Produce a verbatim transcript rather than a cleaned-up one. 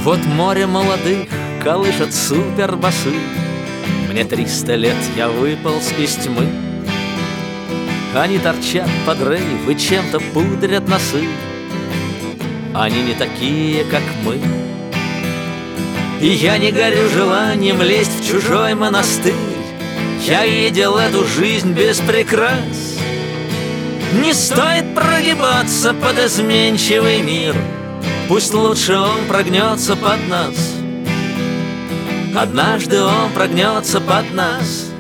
Вот море молодых колышет супербасы. Мне триста лет, я выполз из тьмы. Они торчат под рейв и чем-то пудрят носы. Они не такие, как мы. И я не горю желанием лезть в чужой монастырь. Я видел эту жизнь без прикрас. Не стоит прогибаться под изменчивый мир. Пусть лучше он прогнется под нас. Однажды он прогнется под нас.